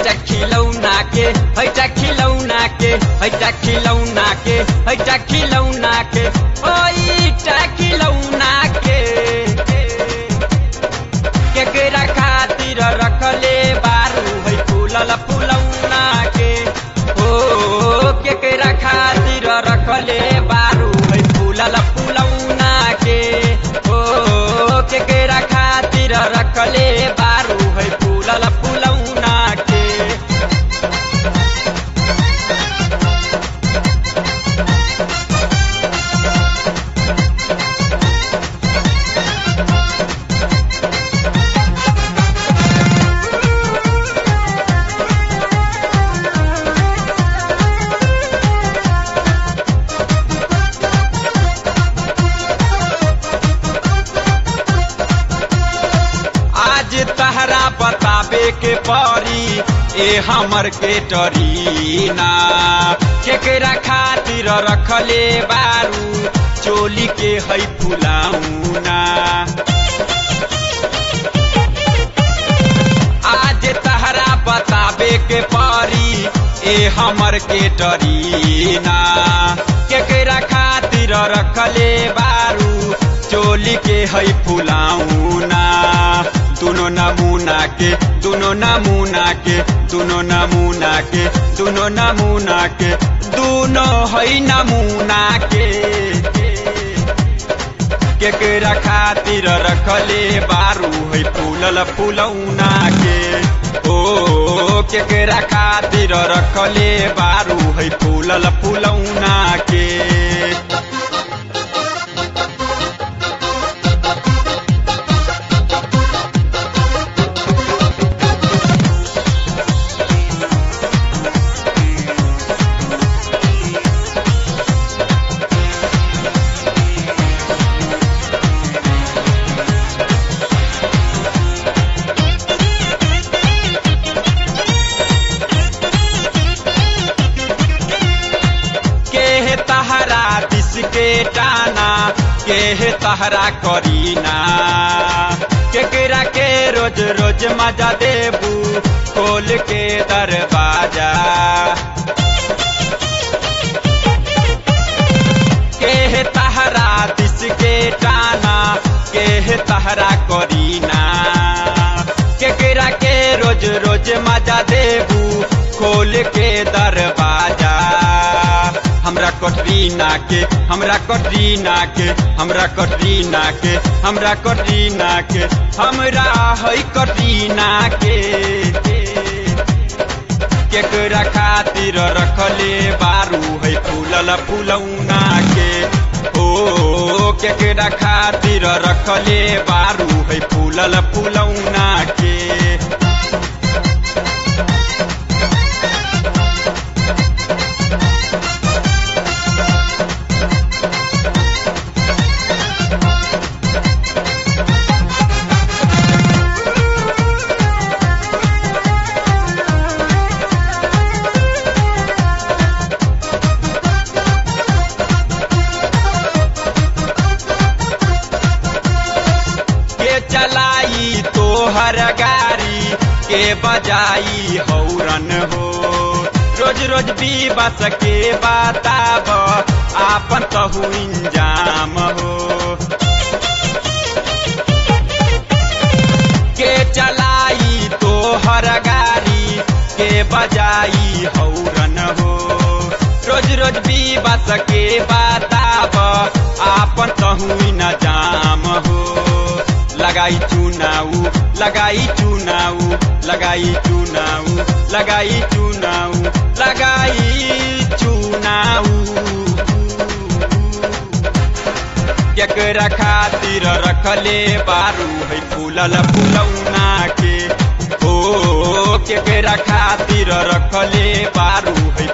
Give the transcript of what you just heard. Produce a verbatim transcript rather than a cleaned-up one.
हैटा खिलौना के हैटा खिलौना के हैटा खिलौना के हैटा खिलौना के हैटा खिलौना के केकरा खातिर रखले बारू है फूलल फुलौना के ओ केकरा खातिर रखले बारू है फूलल फुलौना के ओ केकरा खातिर रखले बारू है फूलल फुलौना के तहरा बताबे के परी ए हमर के टरीना केकरा खातिर रखले बारू चोली के है फुलाउना आज तहरा बताबे के परी ए हमर के टरीना केकरा खातिर रखले बारू चोली के है फुलाउना दुनो नमूना के दुनो नमूना के दुनो नमूना के दुनो नमूना के दुनो है नमूना के केकरा खातिर रखले बारू है फूलल फुलौना के ओ केकरा खातिर रखले बारू है फूलल फुलौना के के टाना के तहरा करीना केकरा के रोज रोज मजा देबू खोल के दरवाजा के तहरा दिस के टाना के तहरा करीना केकरा के रोज रोज मजा देबू खोल के दरवाजा हमरा कटरीना के हमरा कटरीना के हमरा कटरीना के हमरा कटरीना के हमरा है कटरीना के केकरा खातिर रखले बारू है फूलल फुलौना के ओ केकरा खातिर रखले बारू है फूलल फुलौना के चलाई तोहर गाड़ी के बजाई हौरन हो रोज रोज भी बस के बताब आपन कहू इंजाम हो के चलाई तोहर गाड़ी के बजाई हौरन हो रोज रोज भी बस के बताब आपन कहू इंजाम हो लगाई चुनाऊ लगाई चुनाऊ लगाई चुनाऊ लगाई चुनाऊ लगाई चुनाऊ केकरा खातिर रखले बारू है फूलल फुलौना के ओ केकरा खातिर रखले बारू है